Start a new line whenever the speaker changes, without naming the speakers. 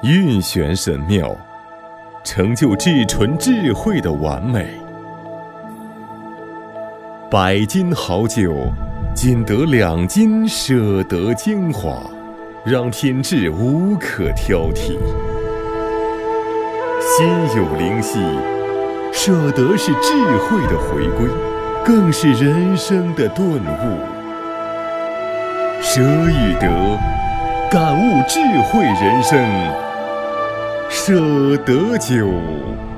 韵选神妙，成就至纯智慧的完美。100斤好酒，仅得2斤舍得精华，让品质无可挑剔。心有灵犀，舍得是智慧的回归，更是人生的顿悟。舍与得，感悟智慧人生。舍得酒。